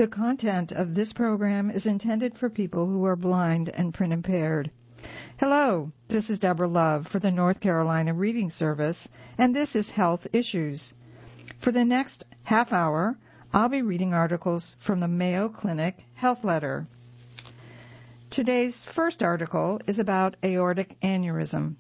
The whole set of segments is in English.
The content of this program is intended for people who are blind and print impaired. Hello, this is Deborah Love for the North Carolina Reading Service, and this is Health Issues. For the next half hour, I'll be reading articles from the Mayo Clinic Health Letter. Today's first article is about aortic aneurysm.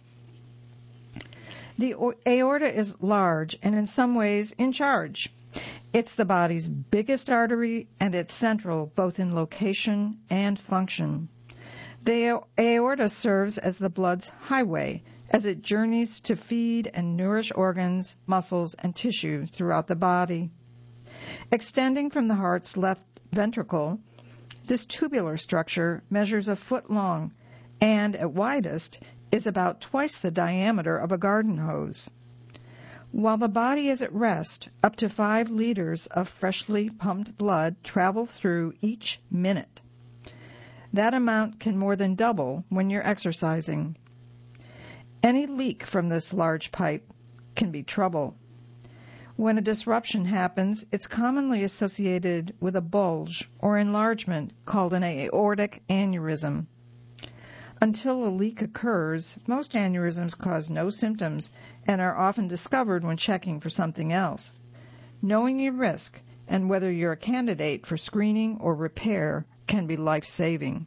The aorta is large and in some ways in charge. It's the body's biggest artery, and it's central both in location and function. The aorta serves as the blood's highway as it journeys to feed and nourish organs, muscles, and tissue throughout the body. Extending from the heart's left ventricle, this tubular structure measures a foot long and, at widest, is about twice the diameter of a garden hose. While the body is at rest, up to 5 liters of freshly pumped blood travel through each minute. That amount can more than double when you're exercising. Any leak from this large pipe can be trouble. When a disruption happens, it's commonly associated with a bulge or enlargement called an aortic aneurysm. Until a leak occurs, most aneurysms cause no symptoms and are often discovered when checking for something else. Knowing your risk and whether you're a candidate for screening or repair can be life-saving.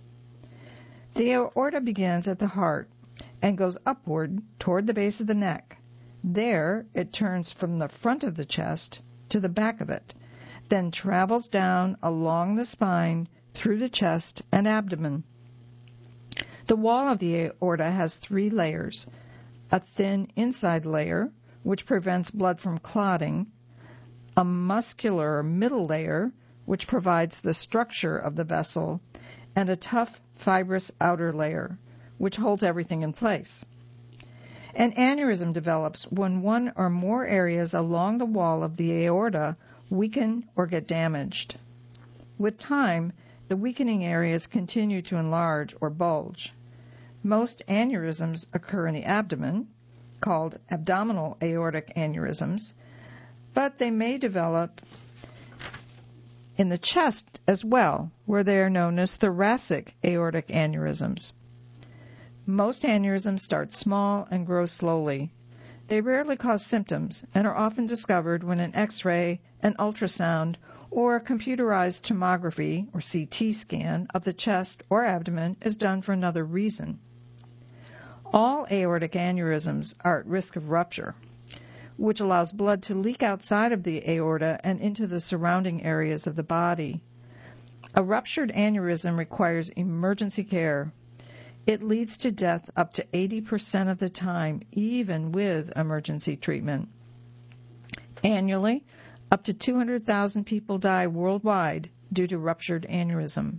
The aorta begins at the heart and goes upward toward the base of the neck. There, it turns from the front of the chest to the back of it, then travels down along the spine through the chest and abdomen. The wall of the aorta has 3 layers: a thin inside layer, which prevents blood from clotting, a muscular middle layer, which provides the structure of the vessel, and a tough, fibrous outer layer, which holds everything in place. An aneurysm develops when one or more areas along the wall of the aorta weaken or get damaged. With time, the weakening areas continue to enlarge or bulge. Most aneurysms occur in the abdomen, called abdominal aortic aneurysms, but they may develop in the chest as well, where they are known as thoracic aortic aneurysms. Most aneurysms start small and grow slowly. They rarely cause symptoms and are often discovered when an X-ray, an ultrasound, or a computerized tomography or CT scan of the chest or abdomen is done for another reason. All aortic aneurysms are at risk of rupture, which allows blood to leak outside of the aorta and into the surrounding areas of the body. A ruptured aneurysm requires emergency care. It leads to death up to 80% of the time, even with emergency treatment. Annually, up to 200,000 people die worldwide due to ruptured aneurysm.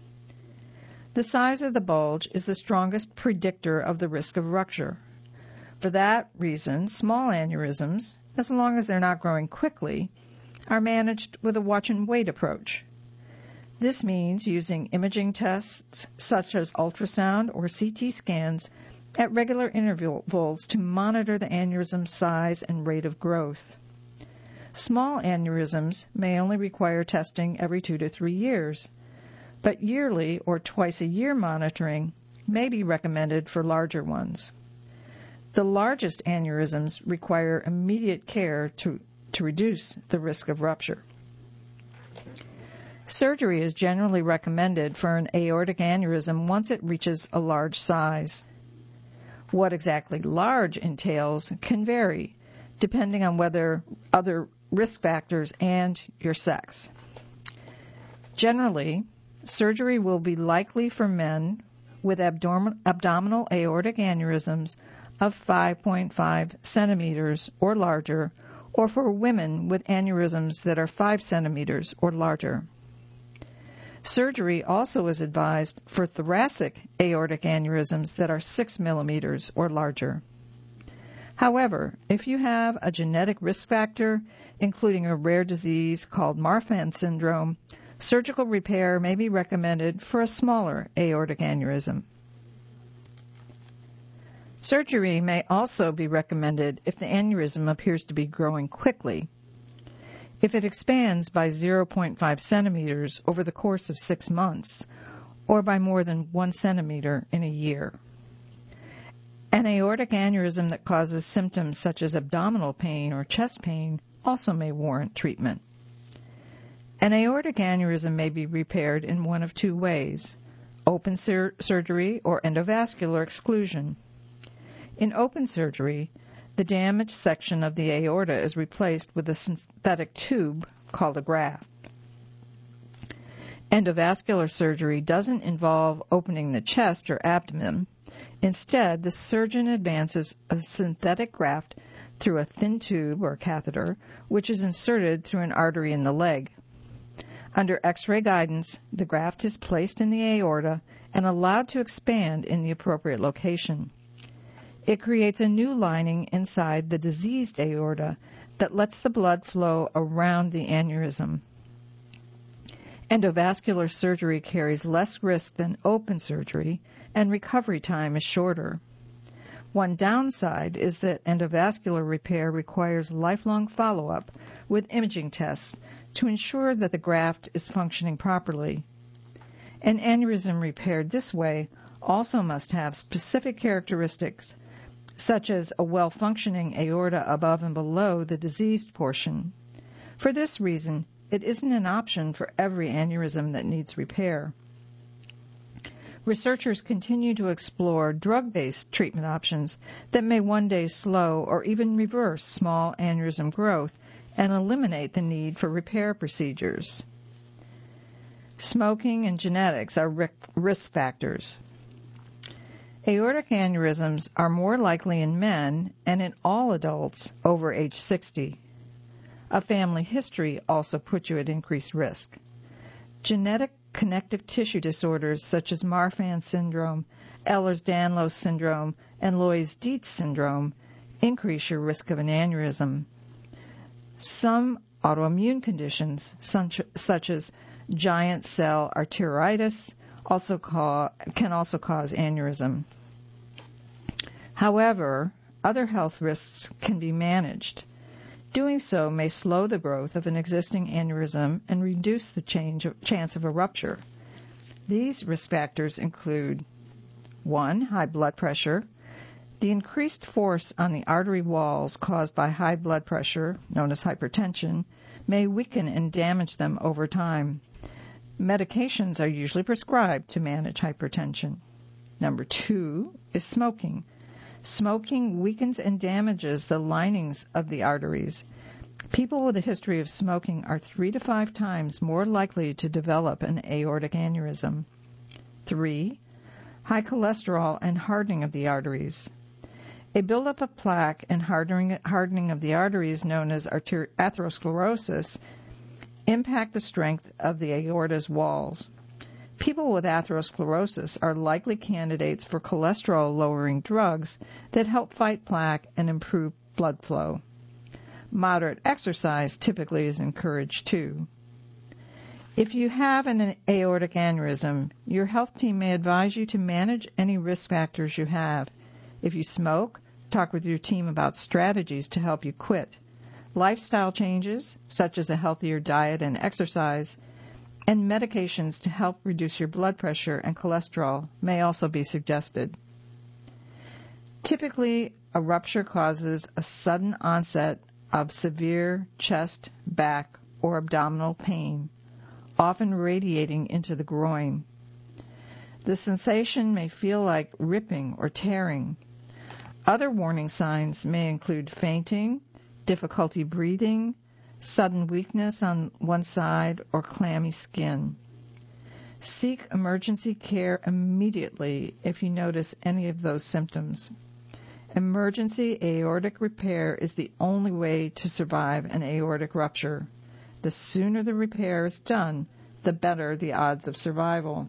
The size of the bulge is the strongest predictor of the risk of rupture. For that reason, small aneurysms, as long as they're not growing quickly, are managed with a watch-and-wait approach. This means using imaging tests such as ultrasound or CT scans at regular intervals to monitor the aneurysm's size and rate of growth. Small aneurysms may only require testing every 2 to 3 years, but yearly or twice-a-year monitoring may be recommended for larger ones. The largest aneurysms require immediate care to reduce the risk of rupture. Surgery is generally recommended for an aortic aneurysm once it reaches a large size. What exactly large entails can vary, depending on whether other risk factors and your sex. Generally, surgery will be likely for men with abdominal aortic aneurysms of 5.5 centimeters or larger, or for women with aneurysms that are 5 centimeters or larger. Surgery also is advised for thoracic aortic aneurysms that are 6 millimeters or larger. However, if you have a genetic risk factor, including a rare disease called Marfan syndrome, surgical repair may be recommended for a smaller aortic aneurysm. Surgery may also be recommended if the aneurysm appears to be growing quickly. If it expands by 0.5 centimeters over the course of 6 months, or by more than 1 centimeter in a year. An aortic aneurysm that causes symptoms such as abdominal pain or chest pain also may warrant treatment. An aortic aneurysm may be repaired in one of two ways: open surgery or endovascular exclusion. In open surgery, the damaged section of the aorta is replaced with a synthetic tube called a graft. Endovascular surgery doesn't involve opening the chest or abdomen. Instead, the surgeon advances a synthetic graft through a thin tube or catheter, which is inserted through an artery in the leg. Under X-ray guidance, the graft is placed in the aorta and allowed to expand in the appropriate location. It creates a new lining inside the diseased aorta that lets the blood flow around the aneurysm. Endovascular surgery carries less risk than open surgery, and recovery time is shorter. One downside is that endovascular repair requires lifelong follow-up with imaging tests to ensure that the graft is functioning properly. An aneurysm repaired this way also must have specific characteristics, such as a well-functioning aorta above and below the diseased portion. For this reason, it isn't an option for every aneurysm that needs repair. Researchers continue to explore drug-based treatment options that may one day slow or even reverse small aneurysm growth and eliminate the need for repair procedures. Smoking and genetics are risk factors. Aortic aneurysms are more likely in men and in all adults over age 60. A family history also puts you at increased risk. Genetic connective tissue disorders such as Marfan syndrome, Ehlers-Danlos syndrome, and Loeys-Dietz syndrome increase your risk of an aneurysm. Some autoimmune conditions, such as giant cell arteritis, can also cause aneurysm. However, other health risks can be managed. Doing so may slow the growth of an existing aneurysm and reduce the chance of a rupture. These risk factors include 1. High blood pressure. The increased force on the artery walls caused by high blood pressure, known as hypertension, may weaken and damage them over time. Medications are usually prescribed to manage hypertension. Number 2 is smoking. Smoking weakens and damages the linings of the arteries. People with a history of smoking are 3 to 5 times more likely to develop an aortic aneurysm. 3. High cholesterol and hardening of the arteries. A buildup of plaque and hardening of the arteries, known as atherosclerosis, impact the strength of the aorta's walls. People with atherosclerosis are likely candidates for cholesterol-lowering drugs that help fight plaque and improve blood flow. Moderate exercise typically is encouraged too. If you have an aortic aneurysm, your health team may advise you to manage any risk factors you have. If you smoke, talk with your team about strategies to help you quit. Lifestyle changes, such as a healthier diet and exercise, and medications to help reduce your blood pressure and cholesterol may also be suggested. Typically, a rupture causes a sudden onset of severe chest, back, or abdominal pain, often radiating into the groin. The sensation may feel like ripping or tearing. Other warning signs may include fainting, difficulty breathing, sudden weakness on one side, or clammy skin. Seek emergency care immediately if you notice any of those symptoms. Emergency aortic repair is the only way to survive an aortic rupture. The sooner the repair is done, the better the odds of survival.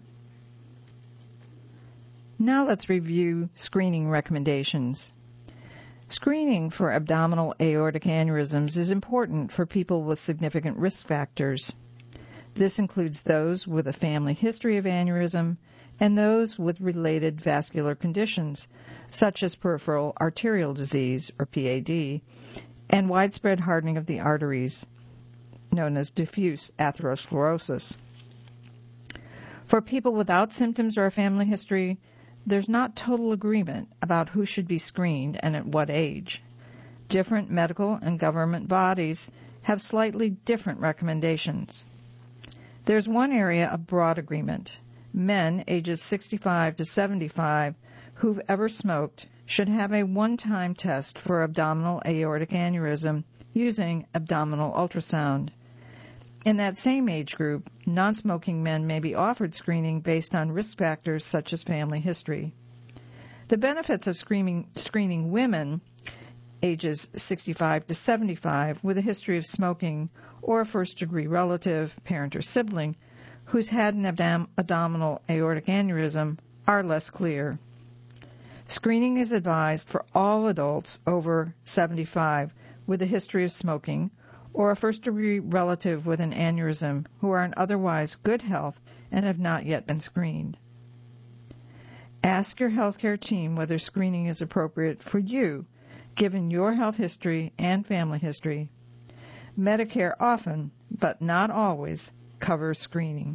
Now let's review screening recommendations. Screening for abdominal aortic aneurysms is important for people with significant risk factors. This includes those with a family history of aneurysm and those with related vascular conditions, such as peripheral arterial disease, or PAD, and widespread hardening of the arteries. known as diffuse atherosclerosis. For people without symptoms or a family history, there's not total agreement about who should be screened and at what age. Different medical and government bodies have slightly different recommendations. There's one area of broad agreement. Men ages 65 to 75 who've ever smoked should have a one-time test for abdominal aortic aneurysm using abdominal ultrasound. In that same age group, non-smoking men may be offered screening based on risk factors such as family history. The benefits of screening women ages 65 to 75 with a history of smoking or a first-degree relative, parent, or sibling who's had an abdominal aortic aneurysm are less clear. Screening is advised for all adults over 75 with a history of smoking or a first-degree relative with an aneurysm who are in otherwise good health and have not yet been screened. Ask your healthcare team whether screening is appropriate for you, given your health history and family history. Medicare often, but not always, covers screening.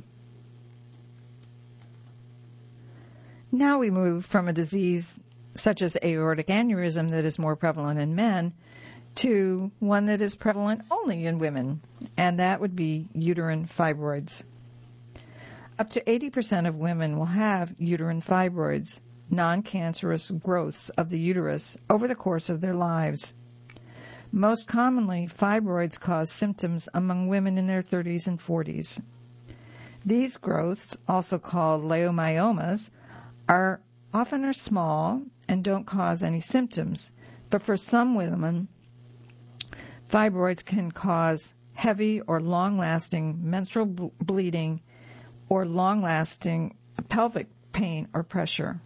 Now we move from a disease such as aortic aneurysm that is more prevalent in men to one that is prevalent only in women, and that would be uterine fibroids. Up to 80% of women will have uterine fibroids, non-cancerous growths of the uterus, over the course of their lives. Most commonly, fibroids cause symptoms among women in their 30s and 40s. These growths, also called leiomyomas, are often small and don't cause any symptoms, but for some women, fibroids can cause heavy or long-lasting menstrual bleeding or long-lasting pelvic pain or pressure.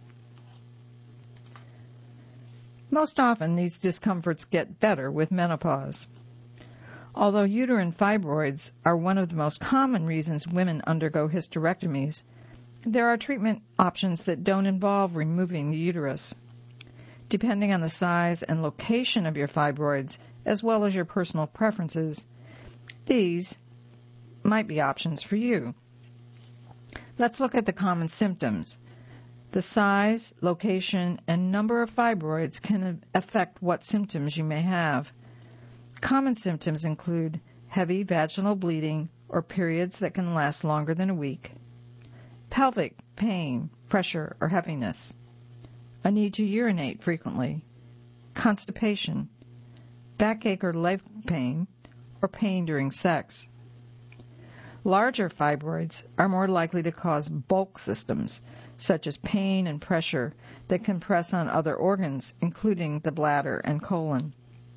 Most often, these discomforts get better with menopause. Although uterine fibroids are one of the most common reasons women undergo hysterectomies, there are treatment options that don't involve removing the uterus. Depending on the size and location of your fibroids, as well as your personal preferences, these might be options for you. Let's look at the common symptoms. The size, location, and number of fibroids can affect what symptoms you may have. Common symptoms include heavy vaginal bleeding or periods that can last longer than a week, pelvic pain, pressure, or heaviness, a need to urinate frequently, constipation, backache or leg pain, or pain during sex. Larger fibroids are more likely to cause bulk systems, such as pain and pressure that can press on other organs, including the bladder and colon.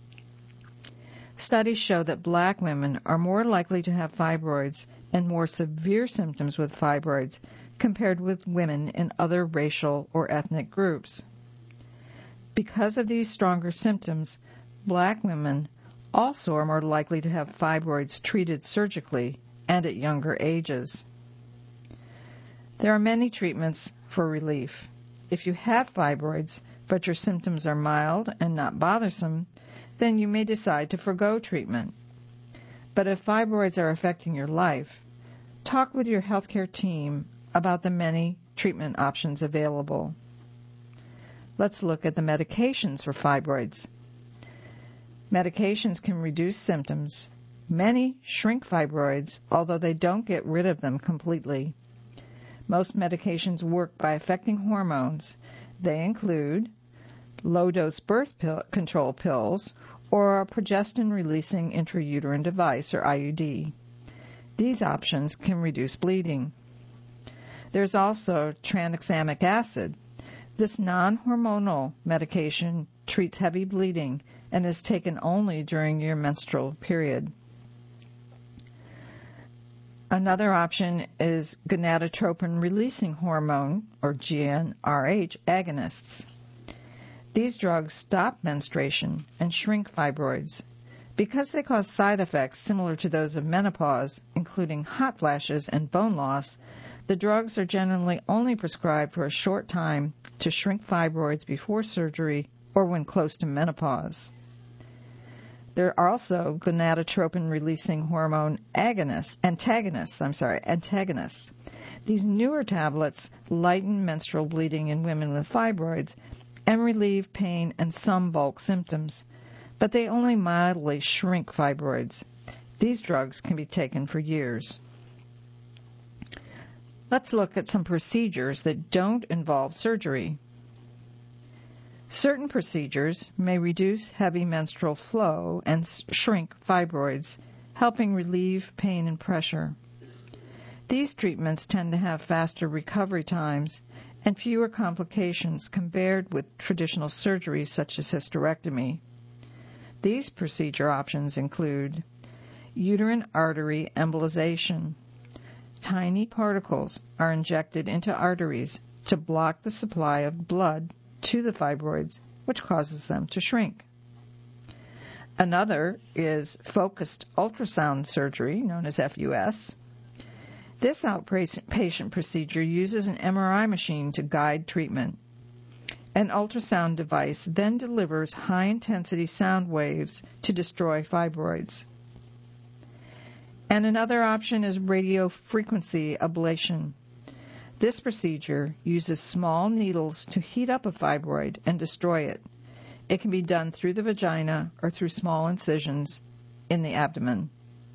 Studies show that black women are more likely to have fibroids and more severe symptoms with fibroids compared with women in other racial or ethnic groups. Because of these stronger symptoms, black women also are more likely to have fibroids treated surgically and at younger ages. There are many treatments for relief. If you have fibroids, but your symptoms are mild and not bothersome, then you may decide to forgo treatment. But if fibroids are affecting your life, talk with your healthcare team about the many treatment options available. Let's look at the medications for fibroids. Medications can reduce symptoms. Many shrink fibroids, although they don't get rid of them completely. Most medications work by affecting hormones. They include low-dose birth control pills or a progestin-releasing intrauterine device, or IUD. These options can reduce bleeding. There's also tranexamic acid. This non-hormonal medication treats heavy bleeding and is taken only during your menstrual period. Another option is gonadotropin-releasing hormone, or GnRH, agonists. These drugs stop menstruation and shrink fibroids. Because they cause side effects similar to those of menopause, including hot flashes and bone loss, the drugs are generally only prescribed for a short time to shrink fibroids before surgery or when close to menopause. There are also gonadotropin-releasing hormone antagonists. These newer tablets lighten menstrual bleeding in women with fibroids and relieve pain and some bulk symptoms, but they only mildly shrink fibroids. These drugs can be taken for years. Let's look at some procedures that don't involve surgery. Certain procedures may reduce heavy menstrual flow and shrink fibroids, helping relieve pain and pressure. These treatments tend to have faster recovery times and fewer complications compared with traditional surgeries such as hysterectomy. These procedure options include uterine artery embolization. Tiny particles are injected into arteries to block the supply of blood to the fibroids, which causes them to shrink. Another is focused ultrasound surgery, known as FUS. This outpatient procedure uses an MRI machine to guide treatment. An ultrasound device then delivers high-intensity sound waves to destroy fibroids. And another option is radiofrequency ablation. This procedure uses small needles to heat up a fibroid and destroy it. It can be done through the vagina or through small incisions in the abdomen.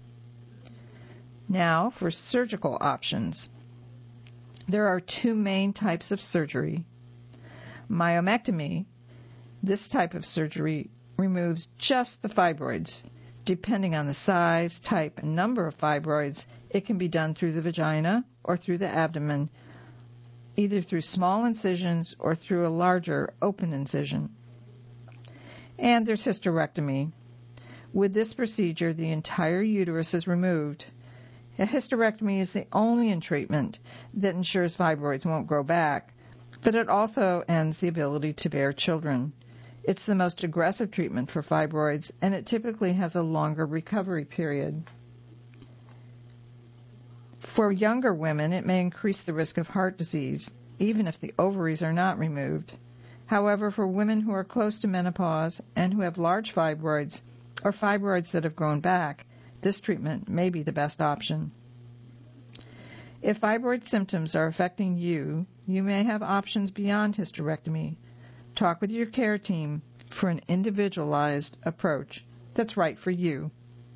Now for surgical options. There are two main types of surgery. Myomectomy. This type of surgery removes just the fibroids. Depending on the size, type, and number of fibroids, it can be done through the vagina or through the abdomen, either through small incisions or through a larger open incision. And there's hysterectomy. With this procedure, the entire uterus is removed. A hysterectomy is the only treatment that ensures fibroids won't grow back, but it also ends the ability to bear children. It's the most aggressive treatment for fibroids, and it typically has a longer recovery period. For younger women, it may increase the risk of heart disease, even if the ovaries are not removed. However, for women who are close to menopause and who have large fibroids or fibroids that have grown back, this treatment may be the best option. If fibroid symptoms are affecting you, you may have options beyond hysterectomy. Talk with your care team for an individualized approach that's right for you.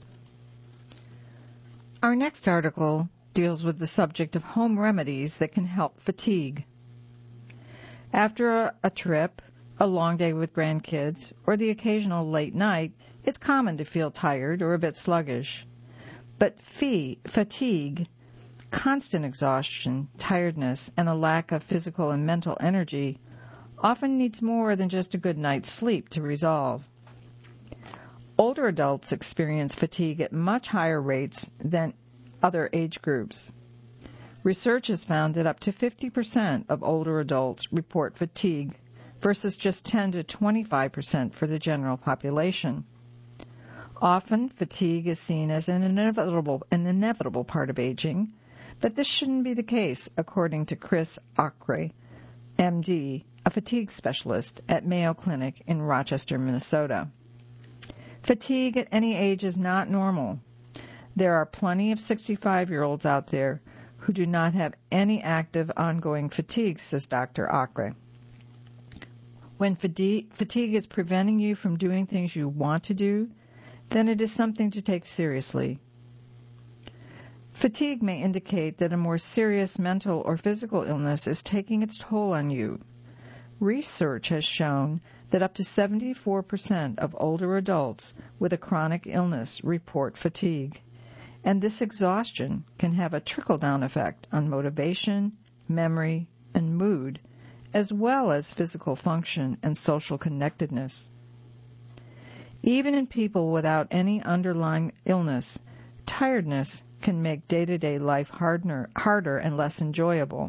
Our next article deals with the subject of home remedies that can help fatigue. After a trip, a long day with grandkids, or the occasional late night, it's common to feel tired or a bit sluggish. But fatigue, constant exhaustion, tiredness, and a lack of physical and mental energy often needs more than just a good night's sleep to resolve. Older adults experience fatigue at much higher rates than other age groups. Research has found that up to 50% of older adults report fatigue versus just 10 to 25% for the general population. Often, fatigue is seen as an inevitable part of aging, but this shouldn't be the case, according to Chris Acre, MD, a fatigue specialist at Mayo Clinic in Rochester, Minnesota. Fatigue at any age is not normal. There are plenty of 65-year-olds out there who do not have any active ongoing fatigue, says Dr. Acre. When fatigue is preventing you from doing things you want to do, then it is something to take seriously. Fatigue may indicate that a more serious mental or physical illness is taking its toll on you. Research has shown that up to 74% of older adults with a chronic illness report fatigue, and this exhaustion can have a trickle-down effect on motivation, memory, and mood, as well as physical function and social connectedness. Even in people without any underlying illness, tiredness can make day-to-day life harder and less enjoyable.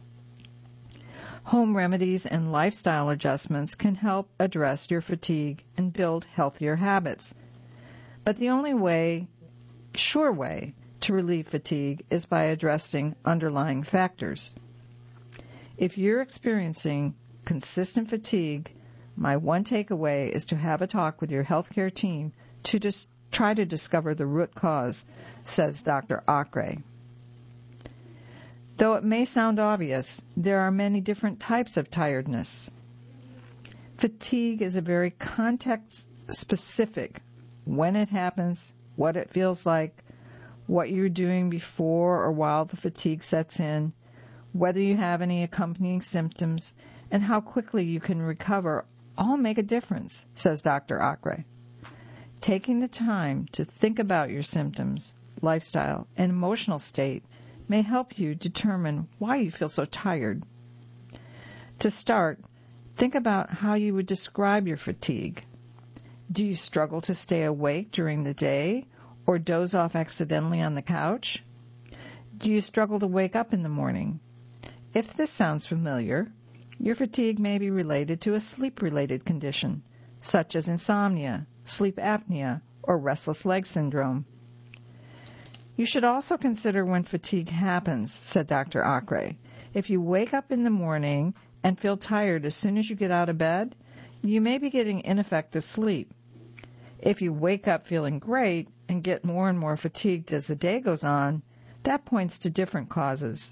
Home remedies and lifestyle adjustments can help address your fatigue and build healthier habits. But the only sure way to relieve fatigue is by addressing underlying factors. If you're experiencing consistent fatigue, my one takeaway is to have a talk with your healthcare team to try to discover the root cause, says Dr. Acre. Though it may sound obvious, there are many different types of tiredness. Fatigue is a very context-specific, when it happens, what it feels like, what you're doing before or while the fatigue sets in, whether you have any accompanying symptoms, and how quickly you can recover all make a difference, says Dr. Acre. Taking the time to think about your symptoms, lifestyle, and emotional state may help you determine why you feel so tired. To start, think about how you would describe your fatigue. Do you struggle to stay awake during the day or doze off accidentally on the couch? Do you struggle to wake up in the morning? If this sounds familiar, your fatigue may be related to a sleep-related condition, such as insomnia, sleep apnea, or restless leg syndrome. You should also consider when fatigue happens, said Dr. Acre. If you wake up in the morning and feel tired as soon as you get out of bed, you may be getting ineffective sleep. If you wake up feeling great and get more and more fatigued as the day goes on, that points to different causes.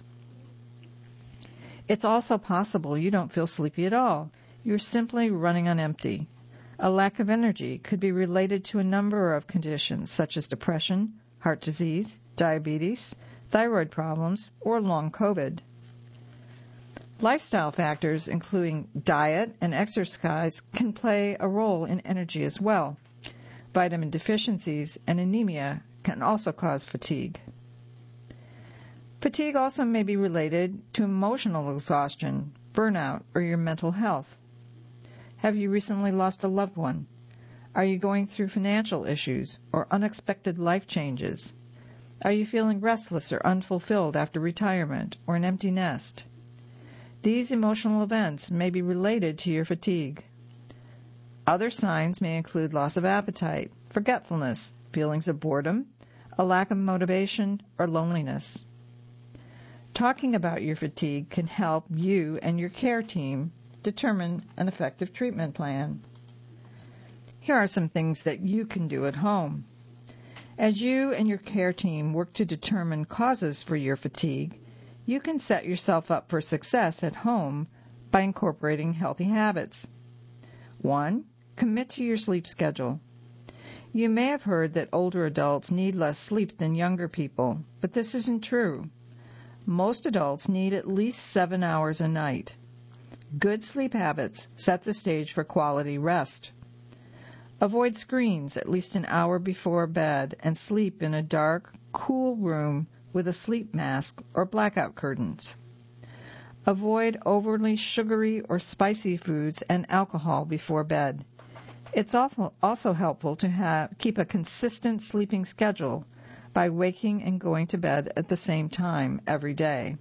It's also possible you don't feel sleepy at all. You're simply running on empty. A lack of energy could be related to a number of conditions such as depression, heart disease, diabetes, thyroid problems, or long COVID. Lifestyle factors, including diet and exercise, can play a role in energy as well. Vitamin deficiencies and anemia can also cause fatigue. Fatigue also may be related to emotional exhaustion, burnout, or your mental health. Have you recently lost a loved one? Are you going through financial issues or unexpected life changes? Are you feeling restless or unfulfilled after retirement or an empty nest? These emotional events may be related to your fatigue. Other signs may include loss of appetite, forgetfulness, feelings of boredom, a lack of motivation, or loneliness. Talking about your fatigue can help you and your care team determine an effective treatment plan. Here are some things that you can do at home. As you and your care team work to determine causes for your fatigue, you can set yourself up for success at home by incorporating healthy habits. 1. Commit to your sleep schedule. You may have heard that older adults need less sleep than younger people, but this isn't true. Most adults need at least 7 hours a night. Good sleep habits set the stage for quality rest. Avoid screens at least an hour before bed and sleep in a dark, cool room with a sleep mask or blackout curtains. Avoid overly sugary or spicy foods and alcohol before bed. It's also helpful to keep a consistent sleeping schedule by waking and going to bed at the same time every day.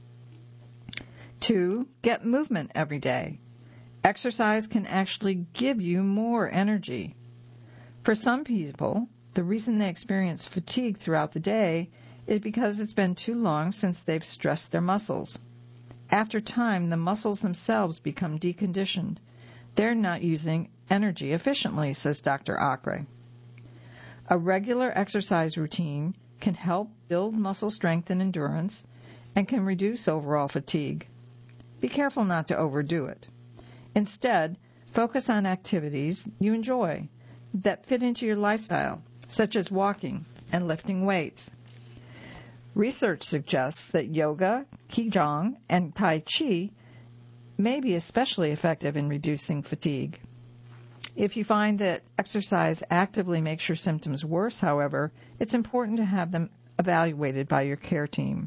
2. Get movement every day. Exercise can actually give you more energy. For some people, the reason they experience fatigue throughout the day is because it's been too long since they've stressed their muscles. After time, the muscles themselves become deconditioned. They're not using energy efficiently, says Dr. Acre. A regular exercise routine can help build muscle strength and endurance and can reduce overall fatigue. Be careful not to overdo it. Instead, focus on activities you enjoy that fit into your lifestyle, such as walking and lifting weights. Research suggests that yoga, qigong, and tai chi may be especially effective in reducing fatigue. If you find that exercise actively makes your symptoms worse, however, it's important to have them evaluated by your care team.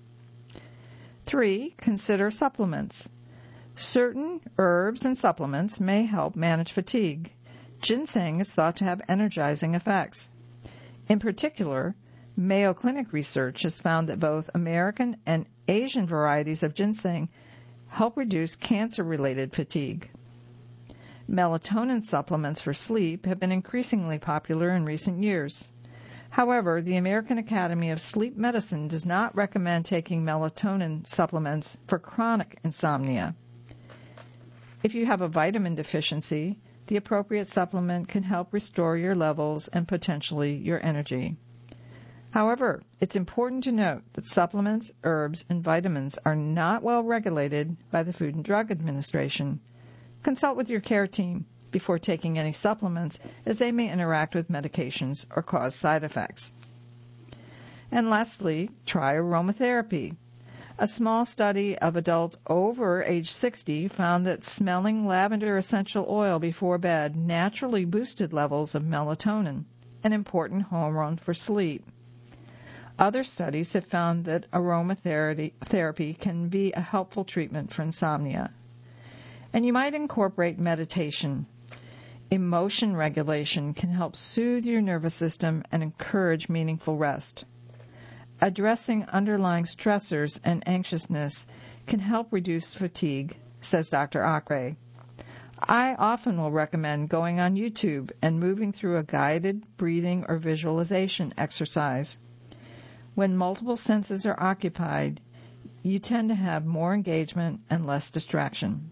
3. Consider supplements. Certain herbs and supplements may help manage fatigue. Ginseng is thought to have energizing effects. In particular, Mayo Clinic research has found that both American and Asian varieties of ginseng help reduce cancer-related fatigue. Melatonin supplements for sleep have been increasingly popular in recent years. However, the American Academy of Sleep Medicine does not recommend taking melatonin supplements for chronic insomnia. If you have a vitamin deficiency, the appropriate supplement can help restore your levels and potentially your energy. However, it's important to note that supplements, herbs, and vitamins are not well regulated by the Food and Drug Administration. Consult with your care team before taking any supplements, as they may interact with medications or cause side effects. And lastly, try aromatherapy. A small study of adults over age 60 found that smelling lavender essential oil before bed naturally boosted levels of melatonin, an important hormone for sleep. Other studies have found that aromatherapy can be a helpful treatment for insomnia. And you might incorporate meditation. Emotion regulation can help soothe your nervous system and encourage meaningful rest. Addressing underlying stressors and anxiousness can help reduce fatigue, says Dr. Acre. I often will recommend going on YouTube and moving through a guided breathing or visualization exercise. When multiple senses are occupied, you tend to have more engagement and less distraction.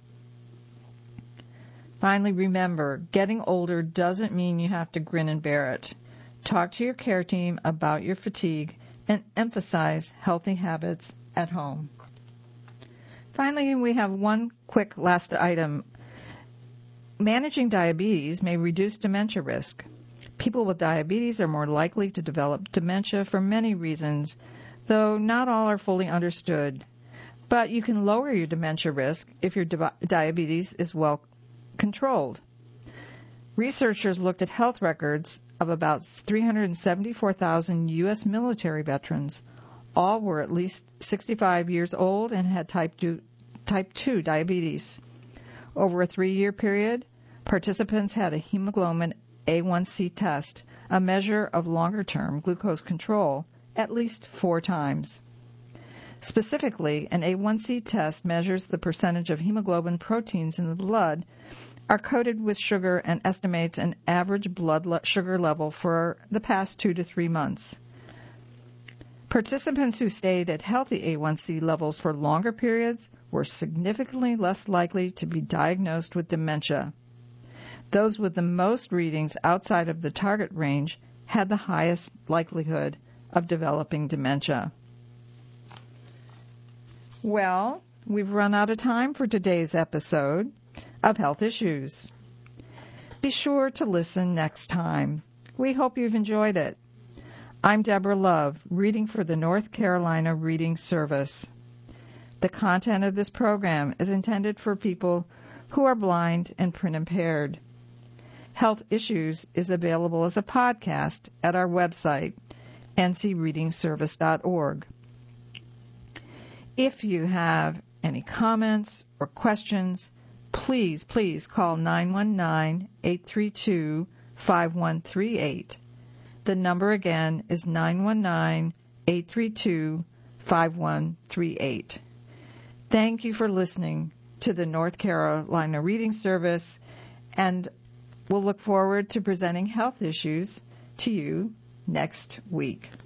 Finally, remember, getting older doesn't mean you have to grin and bear it. Talk to your care team about your fatigue and emphasize healthy habits at home. Finally, we have one quick last item. Managing diabetes may reduce dementia risk. People with diabetes are more likely to develop dementia for many reasons, though not all are fully understood. But you can lower your dementia risk if your diabetes is well controlled. Researchers looked at health records of about 374,000 U.S. military veterans. All were at least 65 years old and had type 2 diabetes. Over a 3-year period, participants had a hemoglobin A1C test, a measure of longer-term glucose control, at least 4 times. Specifically, an A1C test measures the percentage of hemoglobin proteins in the blood are coated with sugar and estimates an average blood sugar level for the past 2 to 3 months. Participants who stayed at healthy A1C levels for longer periods were significantly less likely to be diagnosed with dementia. Those with the most readings outside of the target range had the highest likelihood of developing dementia. Well, we've run out of time for today's episode of Health Issues. Be sure to listen next time. We hope you've enjoyed it. I'm Deborah Love, reading for the North Carolina Reading Service. The content of this program is intended for people who are blind and print impaired. Health Issues is available as a podcast at our website, ncreadingservice.org. If you have any comments or questions, please call 919-832-5138. The number again is 919-832-5138. Thank you for listening to the North Carolina Reading Service, and we'll look forward to presenting health issues to you next week.